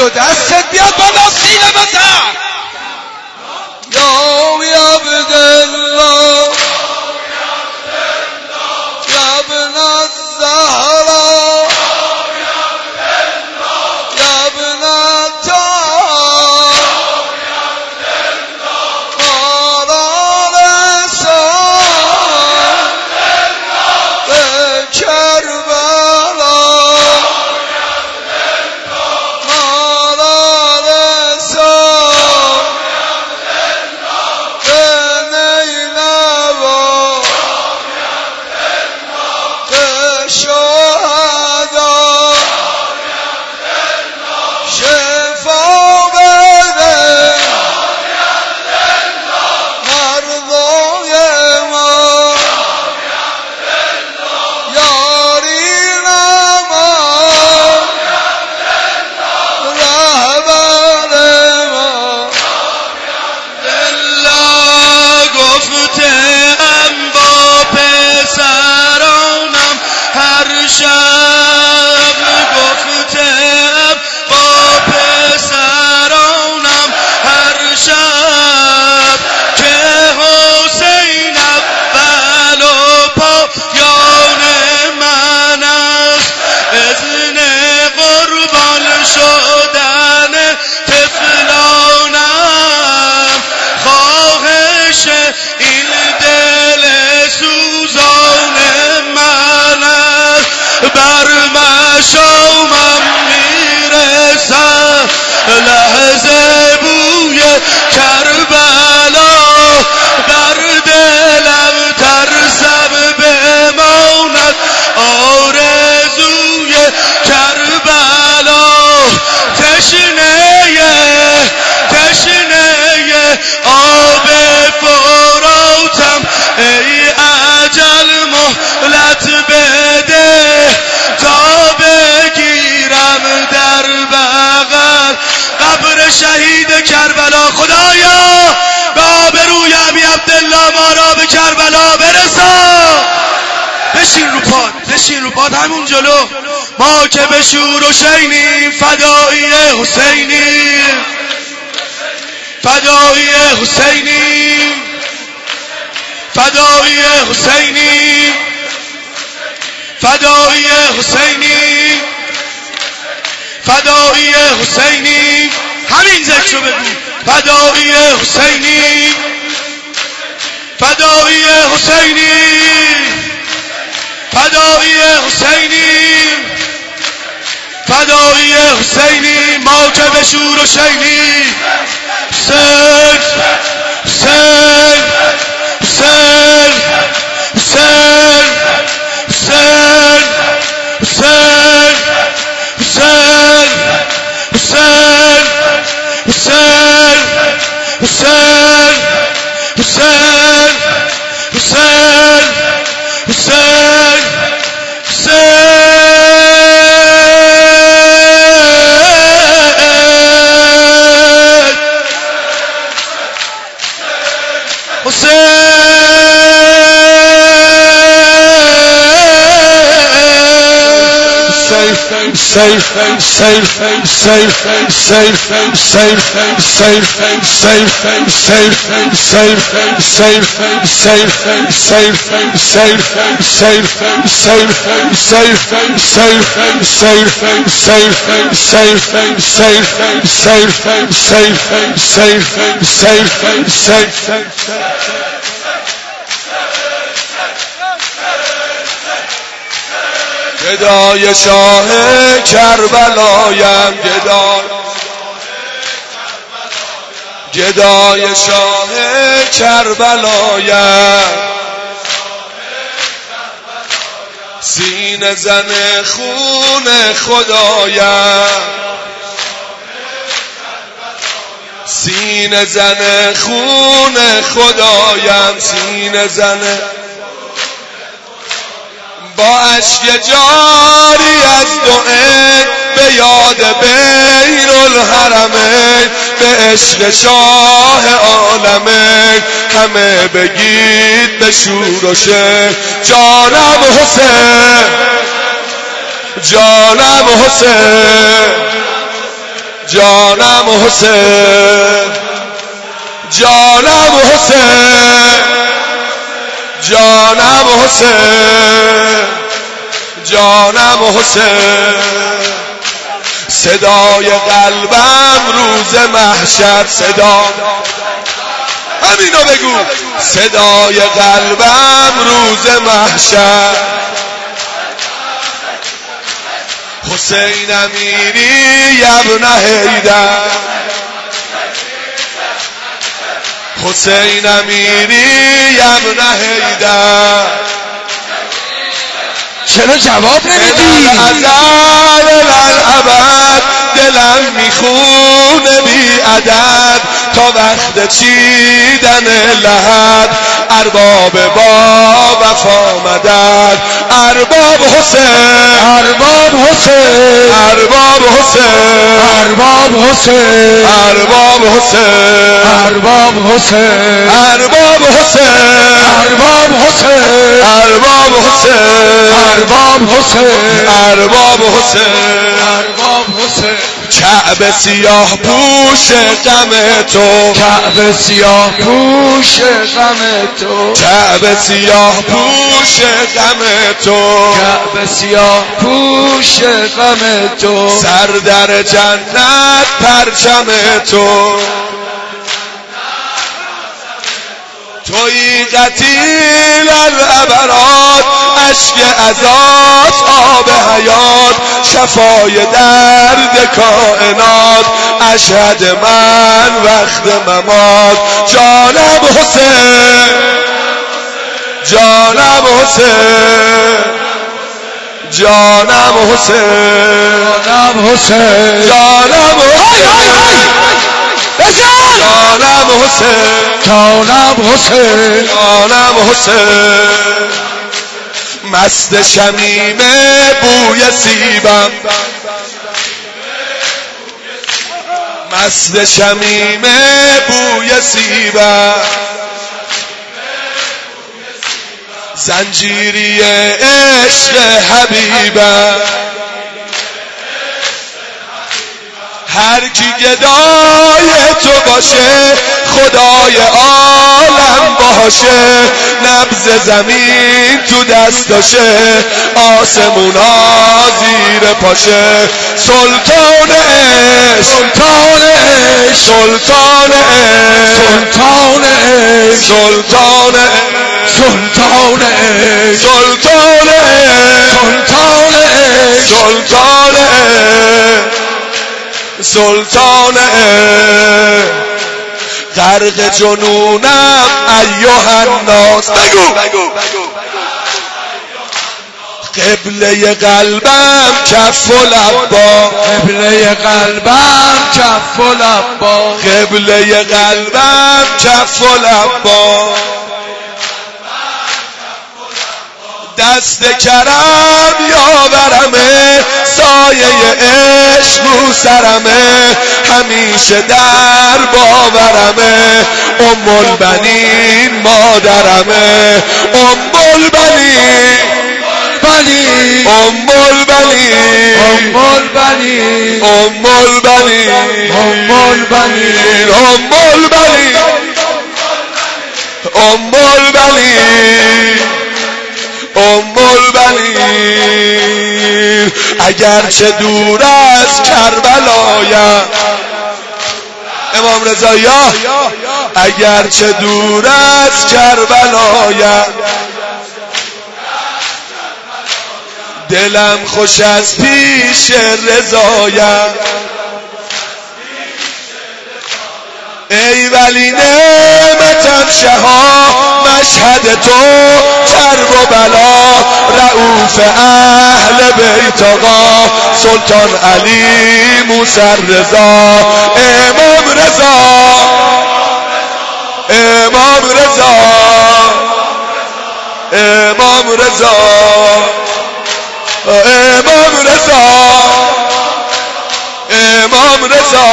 دو دستت بیاد بالا سینه بزن یا عبدالله یا ابن الزهرا یا ابن الطاهر ما را رسان به کربلا ما را رسان به نینوا به شهدا شفا بده مردای ما یاری نما رهبر ما الله گفتم با پسرانم هر شب گفتم با پسرانم هر شب که حسین اول و پایان من است اذن قربان شدن طفلانم خواهش این دل سوزان من است بر مشامم میرسد لحظه بوی کربلا بر دلم ترسم بماند آرزوی کربلا تشنه آب فراتم ای اجل مهلت بده تا بگیرم در بغل قبر شهید کربلا. خدایا به آبروی ابی عبدالله ما را به کربلا برسان. بشین رو پاد همون جلو. ما که به شور و شینیم فدایی حسینیم فدایی حسینیم فدایی حسینیم فدایی حسینیم فدایی حسینیم. همین ذکر رو بگو. فدایی حسینیم فدایی حسینیم فدایی حسینیم فدایی حسینیم. ما که به شور و شینیم حسین حسین حسین حسین حسین حسین حسین حسین حسین حسین حسین حسین حسین گدای شاه کربلایم گدای شاه کربلایم سینه زن خون خدایم سینه زن خون خدایم سینه زن با اشک جاری از دعا به یاد بین الحرمین به عشق شاه عالمین همه بگید به شور و شعر جانم حسین جانم حسین جانم حسین جانم حسین جانم حسین جانم حسین صدای قلبم روز محشر صدا همینو بگو صدای قلبم روز محشر حسین امیری ابن حیدر حسین امیری ابن حیدر چرا جواب نمیدی؟ ازل الابد دلم میخونه بی عدد تا وقت چیدن لحد ارباب با وفا مدد ارباب حسین ارباب حسین ارباب حسین ارباب حسین ارباب حسین ارباب حسین ارباب حسین ارباب حسین ارباب حسین ارباب حسین ارباب حسین ارباب حسین کعبه سیاه پوش غم تو کعبه سیاه پوش غم تو کعبه سیاه پوش غم تو کعبه سیاه پوش غم تو سر در جنت پرچم تو تویی قتیل العبرات اشک ازات آب حیات شفای درد کائنات اشهد من وقت ممات جانم حسین جانم حسین جانم حسین جانم حسین جانم حسین جانم حسین جانم حسین جانم حسین مست شمیم بوی سیبم مست شمیم بوی سیبم زنجیری عشق حبیبم هر کی گدای تو باشه خدای عالم باشه نبض زمین تو دستاشه آسمونا زیر پاشه سلطان عشق سلطان عشق سلطان عشق سلطان عشق سلطان عشق سلطان عشق سلطان عشق سلطان عشق سلطان عشق سلطان غرق جنونم ایها الناس بگو قبله قلبم کف و لبا قبله قلبم کف و لبا قبله قلبم کف و لبا دست کرم یاورمه سایه عشق رو سرمه همیشه در باورمه البنین مادرمه البنین البنین البنین البنین البنین البنین البنین البنین اگرچه دور از کربلایم امام رضا یا اگرچه دور از کربلایم دلم خوش از پیش رضایم ای ولی نعمتم شها مشهد تو کرب و بلا رؤوف اهل بیت آقا سلطان علی موسی رضا امام رضا امام رضا امام رضا امام رضا امام رضا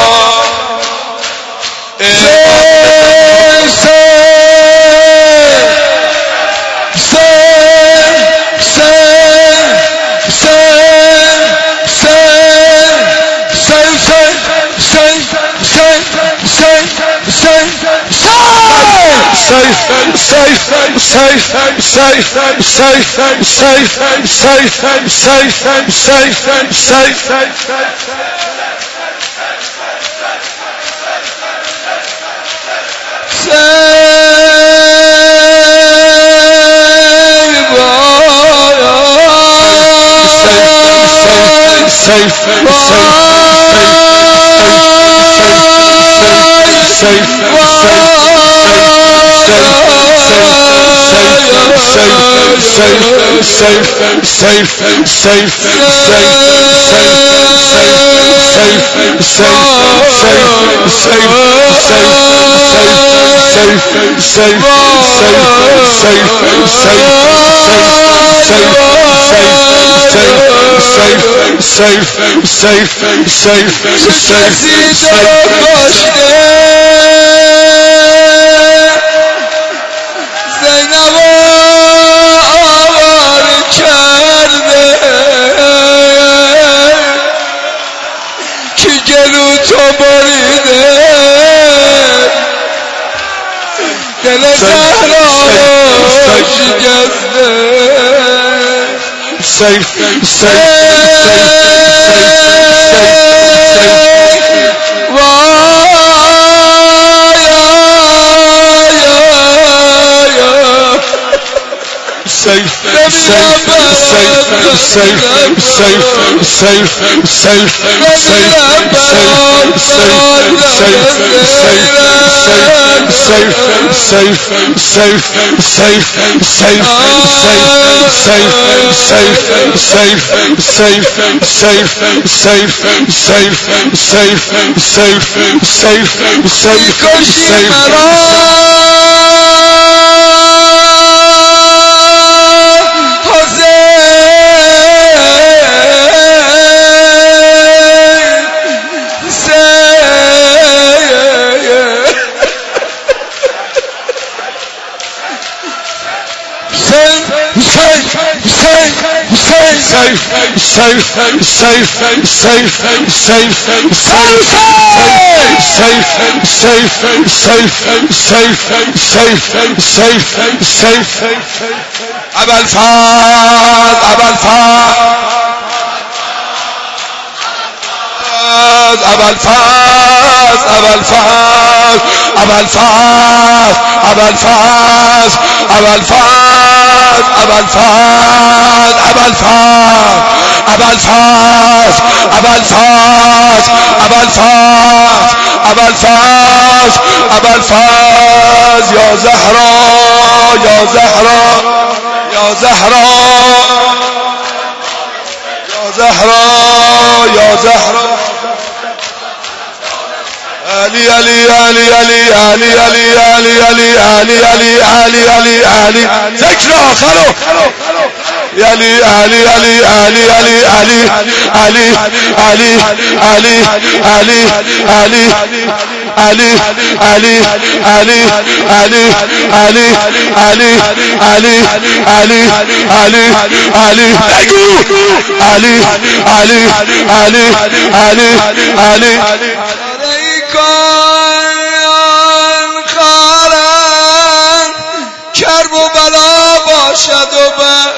کرب و بلا باشد و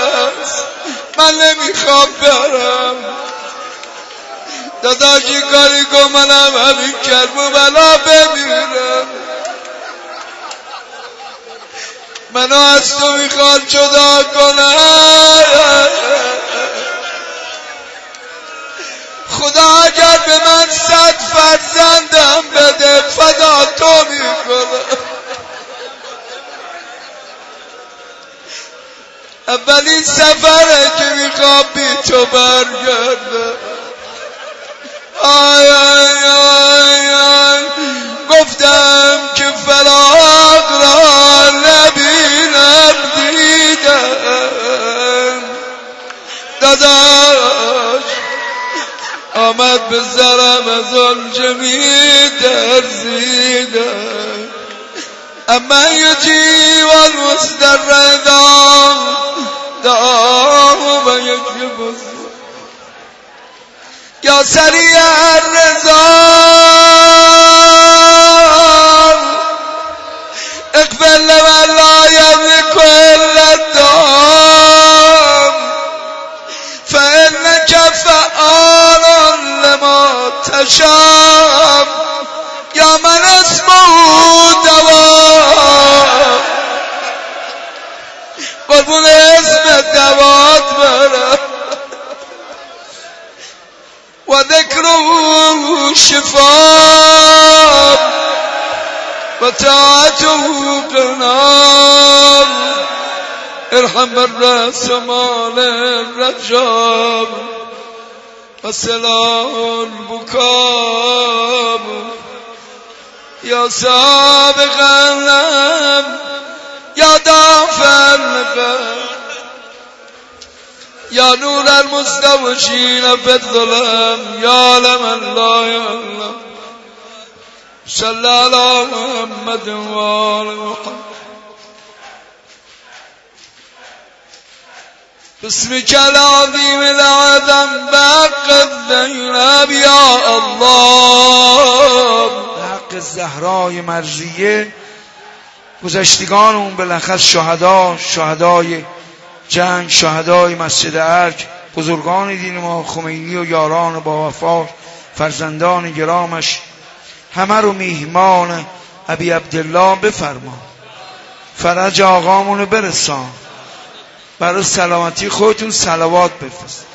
بس من نمیخوام برم داداشی کاری کن منم همین کرب و بلا بمیرم منو از تو میخواد جدا کنم خدا اگر به من 100 فرزندم بده فدا تو میکنم اولین سفره که میخوام بی تو برگردم آی آی آی آی گفتم که فراق را نبینم دیدم داداش آمد به سرم از آن جمعی درزیدم اما یجی والمسترد دام و یکی بزرگ یا سریع الرضا اقبل شفاء وطاعته قنار ارحم بالرأس مال الرجاب وسلام البكاء يا سابق الأمر يا دافع الغم يا نور المستوجين في الظلام يا لمن لا يعلم صلى على محمد وآل محمد باسمك العظيم العظم بحق الزینب یا الله حق زهرای مرضیه گذشتگانمون بالاخص شهدای جنگ، شهدای مسجد ارگ، بزرگان دین ما خمینی و یاران با وفا، فرزندان گرامش، همه رو میهمان ابی عبدالله بفرما. فرج آقامونو برسان، برای سلامتی خودتون صلوات بفرست.